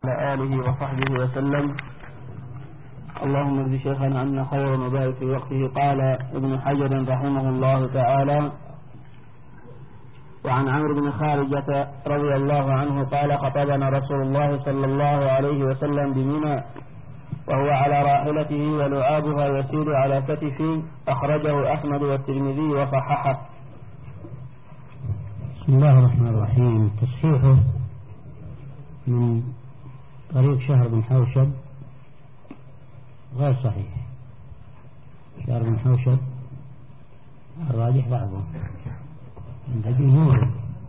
على آله وصحبه وسلم. اللهم اجز شيخنا عنا خيرا وبارك في وقته. قال ابن حجر رحمه الله تعالى: وعن عمرو بن خارجة رضي الله عنه قال: خطبنا رسول الله صلى الله عليه وسلم بمنى وهو على راحلته ولعابها يسير على كتفه. أخرجه أحمد والترمذي وصححه. بسم الله الرحمن الرحيم. تصحيحه من طريق شهر بن حوشب غير صحيح. شهر بن حوشب الراجح بعضه عند جمهور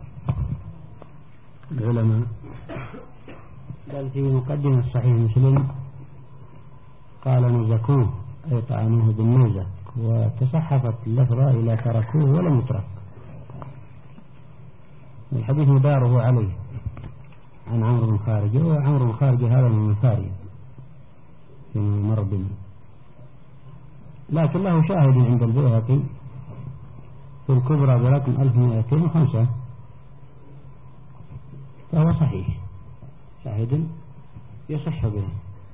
العلماء، بل في مقدمة صحيح مسلم قال نزكوه أي طعنوه بالنزك، وتصحفت اللفظة إلى تركوه ولم يترك. الحديث مداره عليه عن عمرو بن خارجة، وعمرو بن خارجة هذا من المفاريد في مر بنا، لكن له شاهد عند البيهقي في الكبرى برقم 1205، فهو صحيح، شاهد يصح به.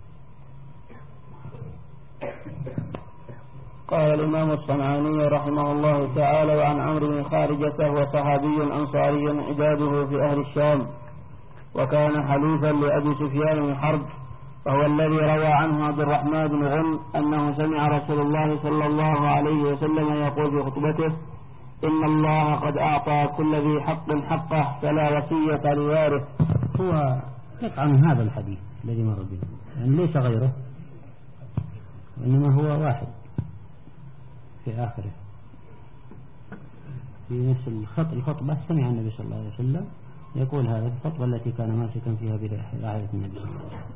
قال الإمام الصنعاني رحمه الله تعالى: وعن عمرو بن خارجة هو صحابي أنصاري عداده في أهل الشام، وكان حليفا لأبي سفيان بن حرب، وهو الذي روى عنه عبد الرحمن بن غنم أنه سمع رسول الله صلى الله عليه وسلم يقول في خطبته: إن الله قد أعطى كل ذي حق حقه فلا وصية لوارث. هو يطعن هذا الحديث الذي مر به، يعني ليس غيره، وإنما هو واحد في آخره في نفس الخطبة. سمع النبي صلى الله عليه وسلم يقول هذا في الخطبة التي كان ماسكا فيها برعاية النبي صلى الله عليه وسلم.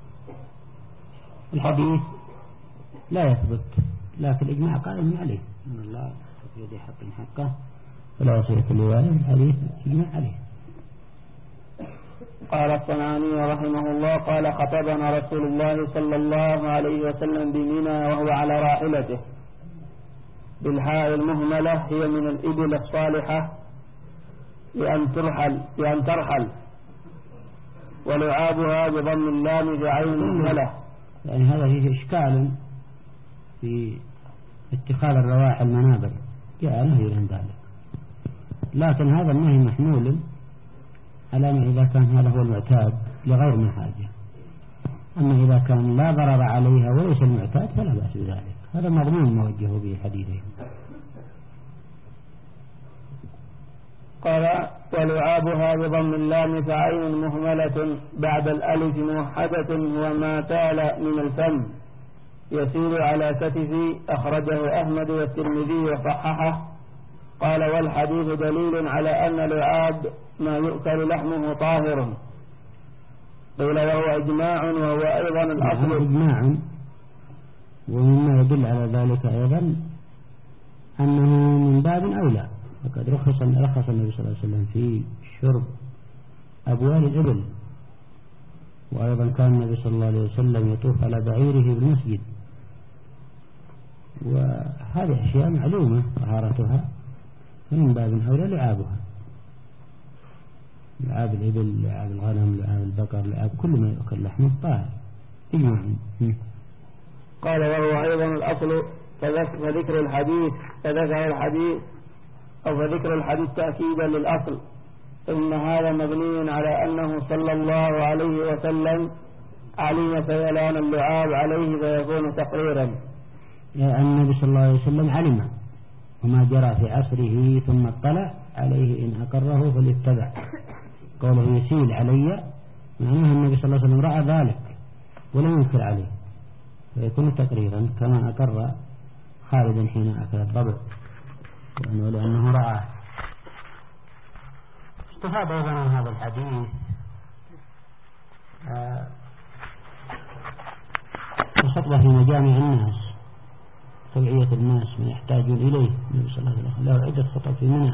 الحديث لا يثبت، لكن الإجماع قائم عليه أن الله في يد حق حقه فلا وصية لوارث. الحديث إجماع عليه. قال الصنعاني رحمه الله: قال: خطبنا رسول الله صلى الله عليه وسلم بمنى وهو على راحلته، بالحاء المهملة هي من الإبل الصالحة لأن ترحل، ولعابها بضم اللام بعين مهملة. يعني هذا فيه إشكال في اتخاذ الرواحل منابر، جاء نهي عن ذلك، لكن هذا النهي محمول على ما إذا كان هذا هو المعتاد لغير من حاجة. أما إذا كان لا ضرر عليها وليس المعتاد فلا بأس بذلك. هذا مضمون موجه به حديثه. قال: ولعابها بضم اللام فعين مهملة بعد الألف موحدة وما تال من الفم يسير على كتفي. أخرجه أحمد والترمذي وصححه. قال: والحديث دليل على أن لعاب ما يؤكل لحمه طاهر. قيل: وهو إجماع وهو أيضا الأصل. إجماع، ومما يدل على ذلك أيضا أنه من باب أولى، وقد رخص النبي صلى الله عليه وسلم في شرب أبوال الإبل، وأيضا كان النبي صلى الله عليه وسلم يطوف على بعيره بالمسجد، وهذه أشياء معلومة طهارتها، فمن باب أولى لعابها، لعاب الإبل، لعاب الغنم، لعاب البقر، لعاب كل ما يؤكل لحمه طاهر إجماع. قال: وهو أيضا الأصل. فذكر الحديث تأكيدا للأصل، إن هذا مبني على أنه صلى الله عليه وسلم علم سيلان اللعاب عليه فيكون تقريرا. النبي صلى الله عليه وسلم علم وما جرى في عصره، ثم اطلع عليه إن أقره فليتبع. قوله يسيل علي معناه النبي صلى الله عليه وسلم رأى ذلك ولم ينكر عليه، فيكون تقريرا كما أقر خالد حين أكل الضبع لأنه رآه. استفاد أيضا من هذا الحديث الخطبة في مجامع الناس، توعية الناس من يحتاجون إليه. النبي صلى الله عليه وسلم له عدة خطب في منى،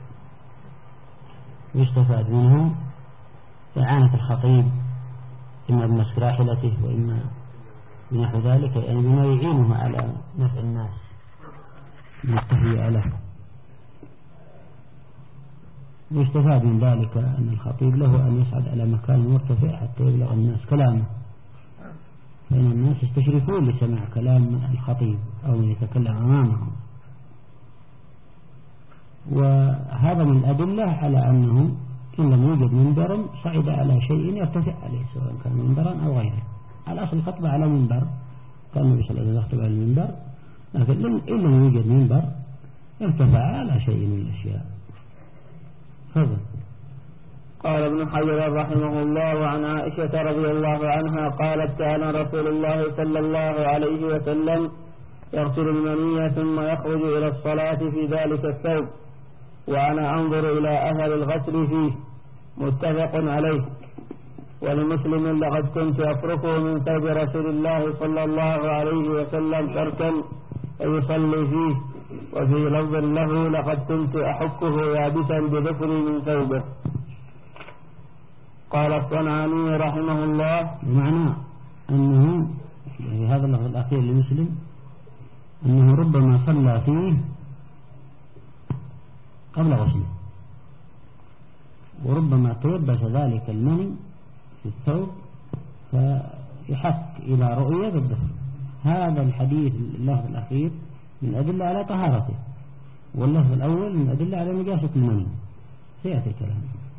ويستفاد منه إعانة الخطيب إما بمسك راحلته وإما بنحو ذلك، يعني بما يعينه على نفع الناس من التهيئة له. ويستفاد من ذلك أن الخطيب له أن يصعد على مكان مرتفع حتى يبلغ الناس كلامه، فإن الناس يستشرفون لسماع كلام الخطيب أو من يتكلم أمامهم. وهذا من الأدلة على أنه إن لم يوجد منبر صعد على شيء يرتفع عليه سواء كان منبرا أو غيره. على أصل الخطبة على منبر، كان النبي صلى الله عليه وسلم يخطب على المنبر، لكن إن لم يوجد منبر ارتفع على شيء من الأشياء. هذا قال ابن حجر رحمه الله عن عائشة رضي الله عنها قالت كان رسول الله صلى الله عليه وسلم يغسل المني ثم يخرج إلى الصلاة في ذلك الثوب وأنا أنظر إلى أثر الغسل فيه، متفق عليه. ولمسلم لقد كنت أفركه من ثوب رسول الله صلى الله عليه وسلم تركا فيصلي فيه، وفي لفظ له لقد كنت أحكه يابسا بذكري من ثوبه. قال الصنعاني رحمه الله بمعنى أنه في هذا اللفظ الأخير لمسلم أنه ربما صلى فيه قبل غسله، وربما تلبس ذلك المني في الثوب فيحك إلى رؤية الدخل. هذا الحديث اللفظ الأخير من أدلة على طهارته، واللفظ الأول من أدلة على نجاسة المني. سيأتي كلام.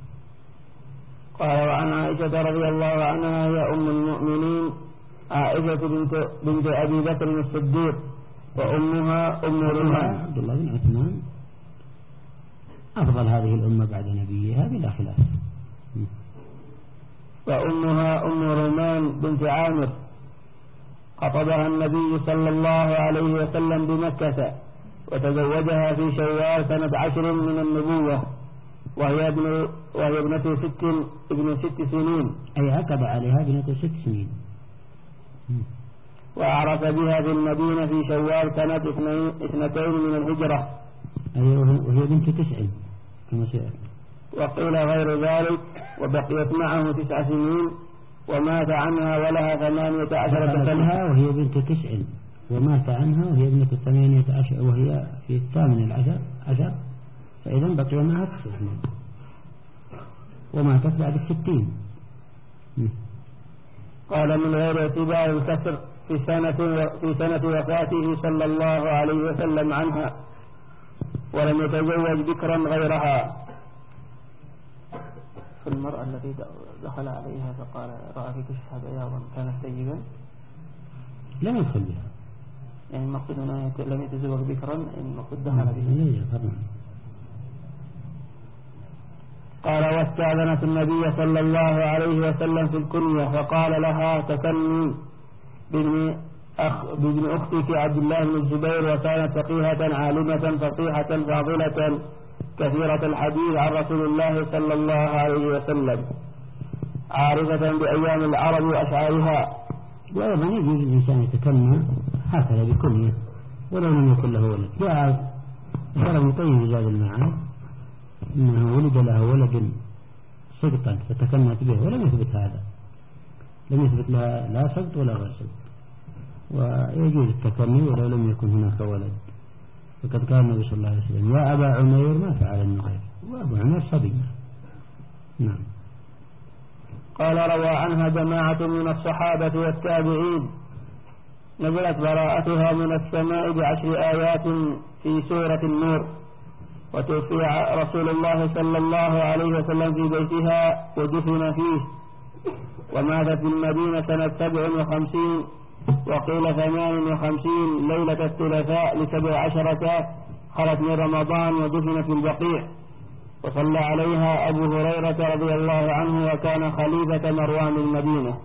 قال وعن عائشة رضي الله عنها هي أم المؤمنين عائشة بنت أبي بكر الصديق، وأمها أم رمان عبد الله بن عثمان أفضل هذه الأمة بعد نبيها بلا خلاف. وأمها أم رمان بنت عامر خطبها النبي صلى الله عليه وسلم بمكة، وتزوجها في شوال سنة 10 من النبوة، وهي ابنة 6 سنين، أي عقد عليها ابنة 6 سنين. وأعرف بها في المدينة في شوال سنة 2 من الهجرة، وهي بنت 9 كما سيأتي. وقيل غير ذلك وبقيت معه 9 سنين ومات عنها ولها 18 سنة، وهي بنت 9 ومات عنها وهي ابنة 18 وهي في 18 فإذا بقي معها 9 سنين وماتت بعد 60. قال من غير اعتبار الكسر في سنة وفاته صلى الله عليه وسلم عنها، ولم يتزوج بكرا غيرها. المرأة التي دخل عليها فقال رأى في كشفها بياضا كانت طيبا، لم يدخل بها، يعني المقصود أنه لم يتزوج بكرا، المقصود دخل بها. قال واستأذنت النبي صلى الله عليه وسلم في الكنية فقال لها تكني بابن أختك عبد الله بن الزبير، وكانت فقيهة عالمة فقيهة فاضلة كثيرة الحديث عن رسول الله صلى الله عليه وسلم، عارفة بأيام العرب وأشعارها. وأيضا يجوز الإنسان يتكنى هكذا بكنية ولو لم يكن له ولد. جاء شرع طيب في زاد المعاد إنه ولد له ولد صدقا فتكنت به، ولم يثبت هذا، لم يثبت لها لا صدق ولا غير صدق، ويجوز التكني ولو لم يكن هناك ولد. فقد قال النبي صلى الله عليه وسلم يا أبا عمير ما فعل النغير، وأبو عمير صبي. نعم. قال روى عنها جماعة من الصحابة والتابعين نزلت براءتها من السماء ب10 آيات في سورة النور، وتوفي رسول الله صلى الله عليه وسلم في بيتها ودفن فيه، وماتت بالمدينة سنة 57 وقيل 58 ليلة الثلاثاء ل17 خلت من رمضان ودفن في البقيع. وصلى عليها أبو هريرة رضي الله عنه وكان خليفة مروان المدينة.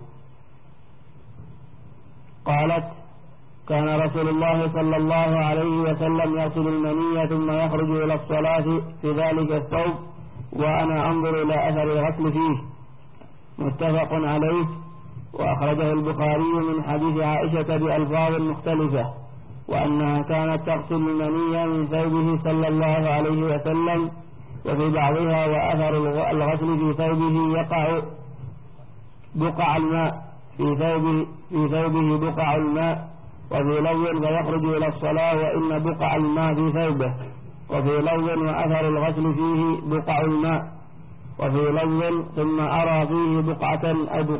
قالت كان رسول الله صلى الله عليه وسلم يغسل المني ثم يخرج إلى الصلاة في ذلك الثوب وأنا أنظر إلى أثر الغسل فيه، متفق عليه. وأخرجه البخاري من حديث عائشة بألفاظ مختلفة، وأنها كانت تغسل المني من ثوبه صلى الله عليه وسلم، وفي بعضها وأثر الغسل في ثوبه يقع بقع الماء في ثوبه بقع الماء، وفي لفظ فيخرج إلى الصلاة وإن بقع الماء في ثوبه. وفي لفظ وأثر الغسل فيه بقع الماء، وفي لفظ ثم أرى فيه بقعة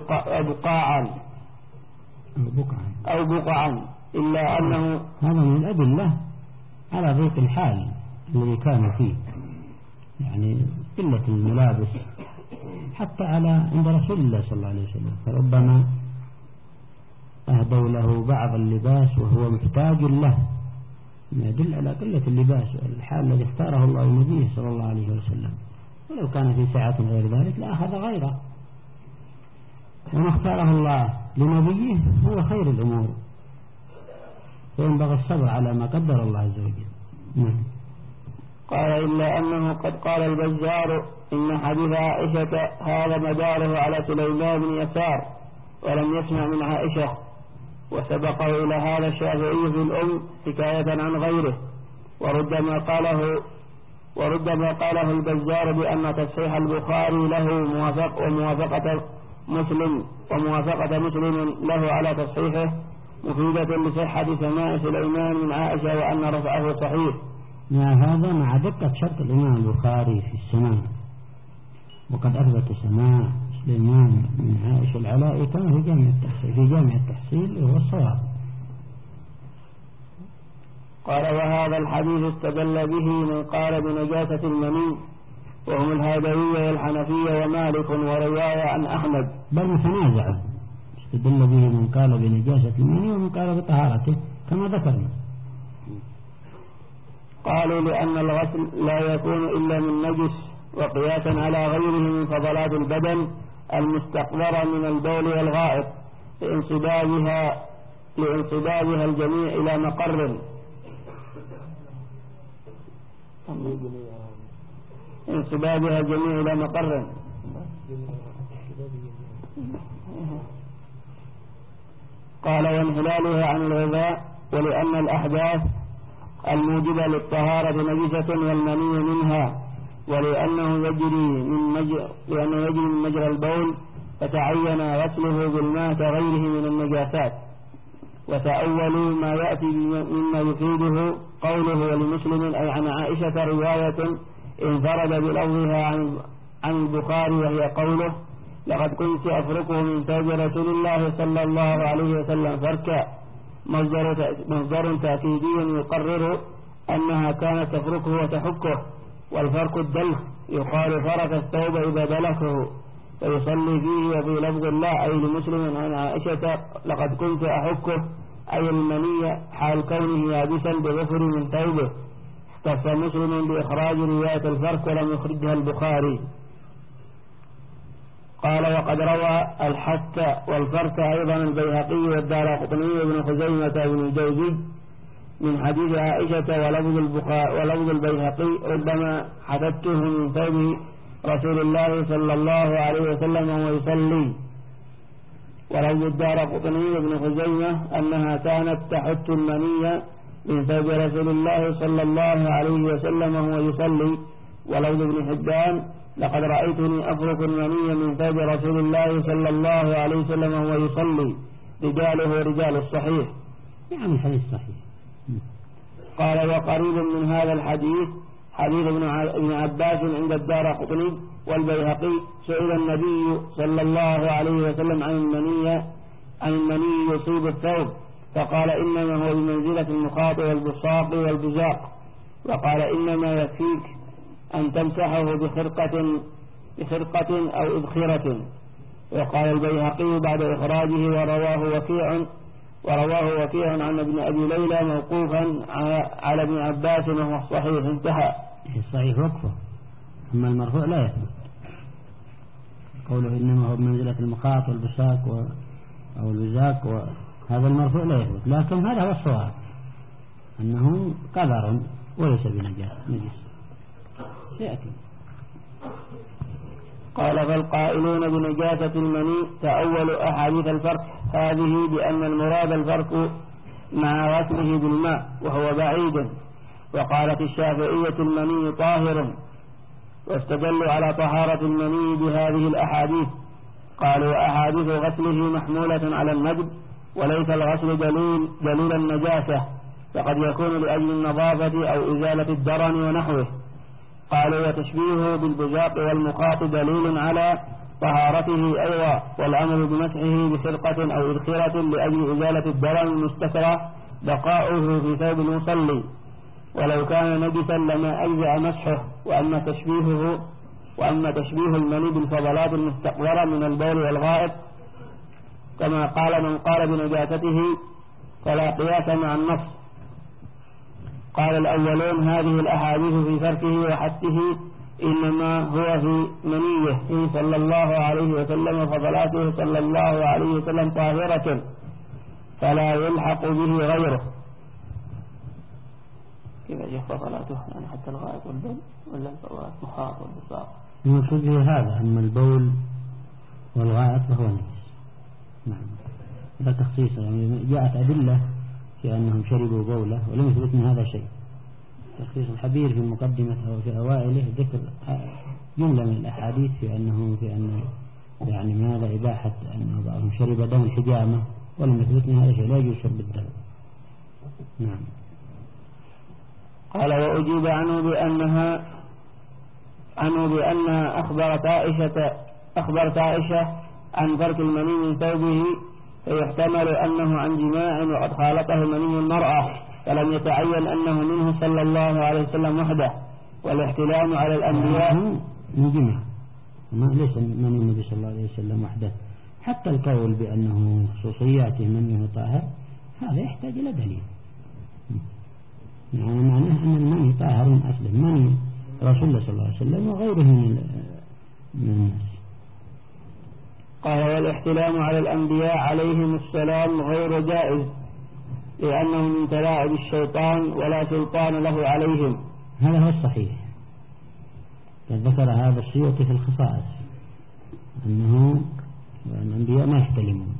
أو بقعا إلا أنه هذا من الأدلة على ضيق الحال الذي كان فيه، يعني قلة الملابس حتى عند رسول الله صلى الله عليه وسلم، فربما أهدوا له بعض اللباس وهو محتاج له، يدل على قلة اللباس الحال الذي اختاره الله لنبيه صلى الله عليه وسلم. ولو كان في ساعة غير ذلك لأخذ غيره، وما اختاره الله لنبيه هو خير الأمور، وينبغي الصبر على ما قدر الله عز وجل. قال إلا أنه قد قال البزار إن حديث عائشة هذا مداره على سليمان بن يسار ولم يسمع من عائشة، وسبقه إلى هذا الشافعي في الأم حكاية عن غيره، وربما قاله البزار بأن تصحيح البخاري له وموافقة مسلم له على تصحيحه مفيدة لصحة سماع سليمان من عائشة وأن رفعه صحيح. هذا مع دقة شرط الإمام البخاري في السماع، وقد أثبت سماع سليمان من عائشة العلاء كما في جامع التحصيل وهو الصواب. قال وهذا الحديث استدل به من قال بنجاسة المني، وهم الهادوية والحنفية ومالك ورواية عن أحمد، بل متنازع، استدل به من قال بنجاسة المني ومن قال بطهارته كما ذكرنا. قالوا لأن الغسل لا يكون إلا من نجس، وقياسا على غيره من فضلات البدن المستقبرة من البول والغائط لانصبابها الجميع إلى مقر قال وانحلالها عن الغذاء، ولأن الأحداث الموجبة للطهارة نجسة والمني منها، ولأنه يجري من مجرى البول فتعين غسله بالماء كغيره من النجاسات. وتأولوا ما يأتي مما يفيده قوله ولمسلم أي عن عائشة رواية انفرد بلفظها عن البخاري، وهي قوله لقد كنت أفركه من ثوب رسول الله صلى الله عليه وسلم فركا، مصدر تأكيدي يقرر أنها كانت تفركه وتحكه، والفرك الدلخ يقال فرك الثوب إذا دلكه فيصلي فيه. وفي لفظ الله أي لمسلم عن عائشة لقد كنت أحكه أي المني حال كونه يابسا بظفر من ثوبه. اختص مسلم بإخراج رواية الفرك ولم يخرجها البخاري. قال وقد روى الحث والفرك أيضا البيهقي والدارقطني وابن خزيمة وابن الجوزي من حديث عائشة ولفظ البيهقي ربما حدثته من ثوب رسول الله صلى الله عليه وسلم وهو يصلي، ولفظ الدارقطني وابن خزيمة أنها كانت تحت المني من ثوب رسول الله صلى الله عليه وسلم وهو يصلي، ولفظ ابن حبان لقد رأيتني أفرك المني من ثوب رسول الله صلى الله عليه وسلم وهو يصلي، رجاله رجال الصحيح، يعني الحديث صحيح. قال وقريب من هذا الحديث حديث ابن عباس عند الدارقطني والبيهقي سئل النبي صلى الله عليه وسلم عن المني يصيب الثوب فقال إنما هو بمنزلة المخاط والبصاق والبزاق، وقال إنما يكفيك أن تمسحه بخرقة أو إبخرة. وقال البيهقي بعد إخراجه ورواه وكيع عن ابن أبي ليلى موقوفا على ابن عباس وهو الصحيح انتهى. الصحيح وقفه، أما المرفوع لا يثبت، قوله إنما هو بمنزلة المخاط والبساق أو البزاق، وهذا المرفوع لا يثبت، لكن هذا هو الصواب أنه قدر وليس بنجس سيأتي. قال فالقائلون بنجاسة المني تأول أحاديث الفرق هذه بأن المراد الفرق مع غسله بالماء وهو بعيد، وقالت الشافعية المني طاهر، واستدلوا على طهارة المني بهذه الأحاديث. قالوا أحاديث غسله محمولة على الندب وليس الغسل دليل النجاسة، فقد يكون لأجل النظافة أو إزالة الدرن ونحوه. قالوا وتشبيهه بالبزاق والمخاط دليل على طهارته أيضا، والأمر بمسحه بخرقة أو إذخرة لأجل إزالة الدرن المستترة بقاؤه في ثوب المصلي، ولو كان نجسا لما أجزأ مسحه. وأما تشبيه المني بالفضلات المستقذرة من البول والغائط كما قال من قال بنجاسته فلا قياس مع النص. قال الأولون هذه الأحاديث في تركه وحثه إنما هو في منيه صلى الله عليه وسلم، فضلاته صلى الله عليه وسلم طاهرة فلا يلحق به غيره. كيف يجب فضلاته؟ يعني حتى الغائط والبول ولا الفضلات مخاط والبصاق؟ المقصود به هذا، أما البول والغائط فهو نجس. نعم، هذا تخصيص. يعني جاءت أدلة في أنهم شربوا بوله ولم يثبت من هذا شيء. تخصيص الحبير في مقدمة أو في أوائله ذكر جملة من الأحاديث في أنه يعني من هذا إباحة أنه بعضهم شرب دم الحجامة ولم يثبت من هذا شيء، لا يجوز شرب الدم. نعم. قال وأجيب عنه بأنها أخبرت عائشة عن ترك المني من ثوبه، فيحتمل أنه عن جماع وقد خالطه مني المرأة، فلم يتعين أنه منه صلى الله عليه وسلم وحده. والاحتلام على الأنبياء من جماع، ليس من النبي صلى الله عليه وسلم وحده. حتى القول بأنه خصوصياته منه طاهر هذا يحتاج إلى دليل. يعني معناه أن المني طاهر من أصله، مني رسول الله صلى الله عليه وسلم وغيره من الناس. قال والاحتلام على الأنبياء عليهم السلام غير جائز، لأنه من تلاعب الشيطان ولا سلطان له عليهم. هذا هو الصحيح. ذكر هذا السيوطي في الخصائص أنه الأنبياء ما يحتلمون.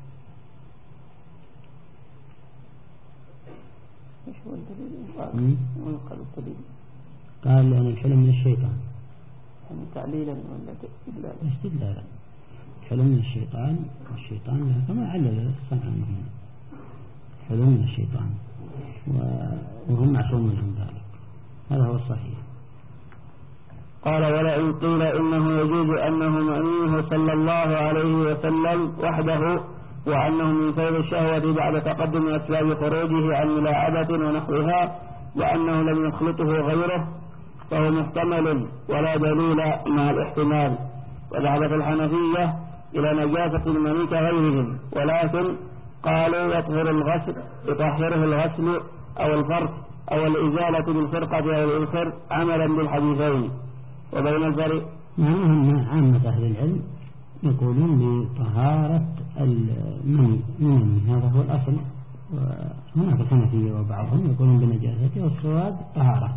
قال يعني الحلم من الشيطان، يعني تعليلا ولا استدلالا؟ استدلالا. حلم من الشيطان، والشيطان كما علل الصنعان هنا، حلم من الشيطان وهم معصومون عن ذلك. هذا هو الصحيح. قال ولئن قيل إنه يجوز أنه منيه صلى الله عليه وسلم وحده، وأنه من فيض الشهوة بعد تقدم أسباب خروجه عن ملاعبة ونحوها، وأنه لم يخلطه غيره، فهو محتمل ولا دليل مع الاحتمال. وذهبت الحنفية إلى نجاسة المني كغيرهم، ولكن قالوا يطهره الغسل أو الفرق أو الإزالة بالفرقة أو الإذخر عملا بالحديثين. وبين الفرق معناها عامة أهل العلم يقولون بطهارة المني، هذا هو الأصل. وهناك الحنفية وبعضهم يقولون بنجاسته، والصواب طهارة.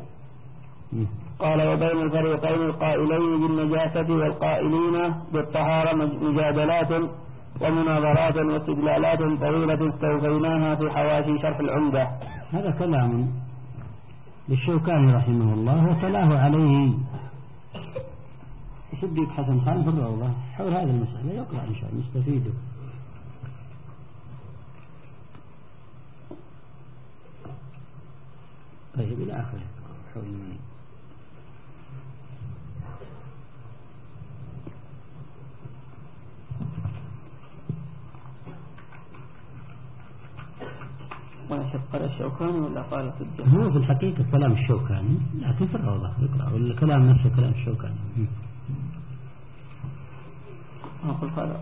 قال وبين الفريقين القائلين بالنجاسة والقائلين بالطهارة مجادلات ومناظرات واستدلالات طويلة استوفيناها في حواشي شرح العمدة. هذا كلام للشوكاني رحمه الله، وتلاه عليه صديق حسن خان في الروضة حول هذه المسألة. يقرأ إن شاء الله نستفيده. طيب إلى آخره حول المني. قال الشوكاني ولا قال في الجنة؟ هو في الحقيقة كلام الشوكاني، لكن في الروضة يقرأ والكلام نفسه كلام الشوكاني. أقول قال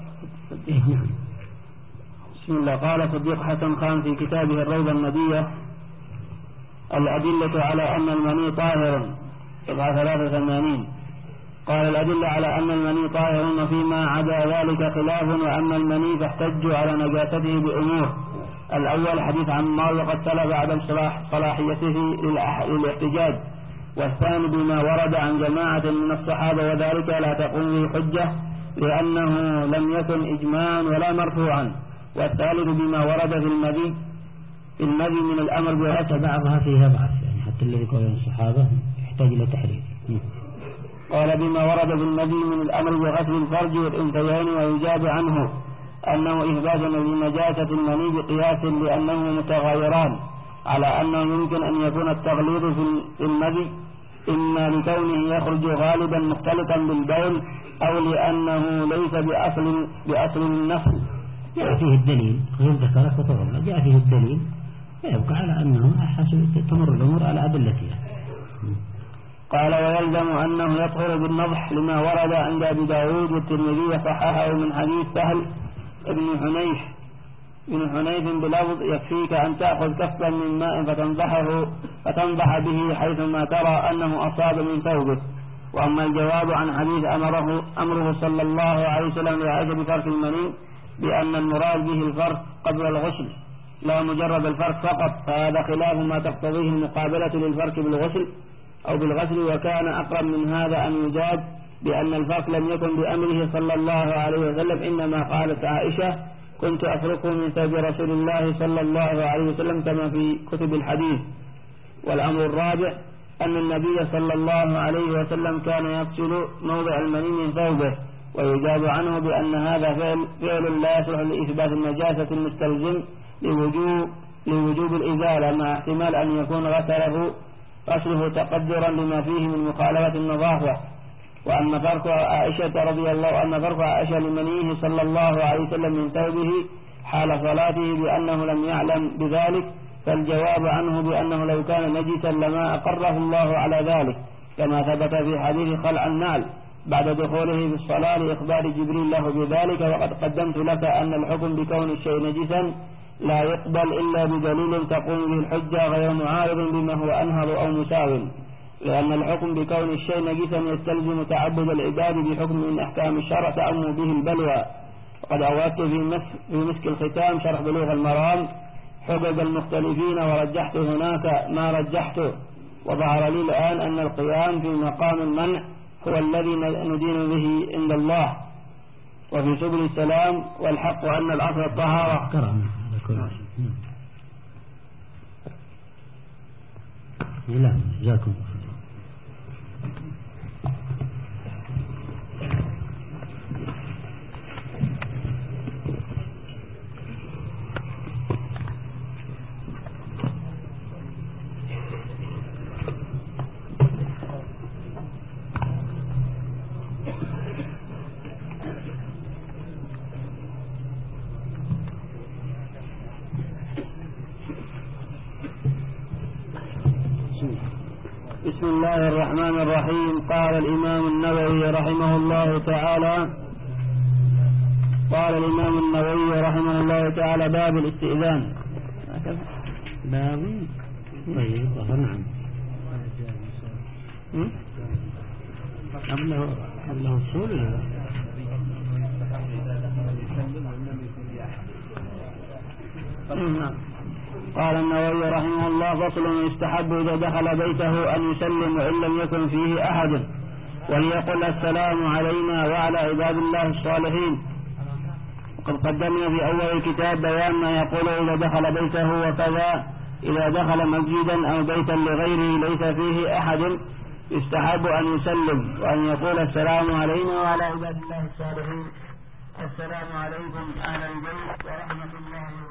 بسم الله. قال صديق حسن خان في كتابه الروضة النبية الأدلة على أن المني طاهر، صفحة 83. قال الأدلة على أن المني طاهر، وفيما عدا ذلك خلاف، وأما المني فاحتجوا على نجاسته بأمور. الأول حديث عمار وقد سلب عدم صلاحيته للاحتجاج، والثاني بما ورد عن جماعة من الصحابة، وذلك لا تقوم به حجة لأنه لم يكن إجماعا ولا مرفوعا. والثالث بما ورد في المذي من الأمر بغسل. بعضها فيها ضعف، يعني حتى الذي قال الصحابة يحتاج إلى تحرير. قال بما ورد في المذي من الأمر بغسل الفرج والأنثيين، ويجاب عنه أنه إثبات لنجاسة المني بقياس لأنه متغايران. على أنه يمكن أن يكون التغليظ في المذي إما لكونه يخرج غالبا مختلطا بالبول أو لأنه ليس بأصل النفس. جاء فيه الدليل غير ذكرك وطرق، جاء فيه الدليل يبقى على أنه تمر الأمور على أدلتها. قال ويلزم أنه يطهر بالنضح لما ورد عند أبي داود والترمذي وصححه من حديث سهل بن حنيف بلفظ يكفيك أن تأخذ كفا من ماء فتنضح به حيثما ترى أنه أصاب من ثوبه. وأما الجواب عن حديث أمره صلى الله عليه وسلم لعائشة بفرك المني بأن المراد به الفرك قبل الغسل لا مجرد الفرك فقط، فهذا خلاف ما تقتضيه المقابلة للفرك بالغسل أو بالغسل، وكان أقرب من هذا أن يجاب بأن الفرك لم يكن بأمره صلى الله عليه وسلم، إنما قالت عائشة كنت أفركه من ثوب رسول الله صلى الله عليه وسلم كما في كتب الحديث. والأمر الرابع أن النبي صلى الله عليه وسلم كان يغسل موضع المني من ثوبه، ويجاب عنه بأن هذا فعل لا يصلح لإثبات النجاسة المستلزم لوجوب الإزالة، مع احتمال أن يكون غسله تقدرا لما فيه من مخالفة النظافة. وأما فرق عائشة رضي الله عنها فرق عائشة لمنيه صلى الله عليه وسلم من ثوبه حال صلاته بأنه لم يعلم بذلك، فالجواب عنه بأنه لو كان نجسا لما أقره الله على ذلك، كما ثبت في حديث خلع النعل بعد دخوله في الصلاة لإخبار جبريل له بذلك. وقد قدمت لك أن الحكم بكون الشيء نجسا لا يقبل إلا بدليل تقوم به الحجة غير معارض بما هو أنهر أو مساو، لأن الحكم بكون الشيء نجسا يستلزم تعبد العباد بحكم من أحكام الشرع تأم به البلوى. وقد أوردت في مسك الختام شرح بلوغ المرام حجج المختلفين ورجحت هناك ما رجحته، وظهر لي الآن أن القيام في مقام المنع هو الذي ندين به عند الله وفي سبل السلام، والحق أن الأصل الطهارة. لا جزاكم بسم الله الرحمن الرحيم. قال الإمام النووي رحمه الله تعالى باب الاستئذان. باب طيب نعم قبله الصول. قال النووي رحمه الله فصل يستحب إذا دخل بيته أن يسلم وإن لم يكن فيه أحد، وليقل السلام علينا وعلى عباد الله الصالحين. وقد قدمنا في أول الكتاب بيان ما يقول إذا دخل بيته، وكذا إذا دخل مسجدا أو بيتا لغيره ليس فيه أحد يستحب أن يسلم وأن يقول السلام علينا وعلى عباد الله الصالحين. السلام عليكم أهل البيت ورحمة الله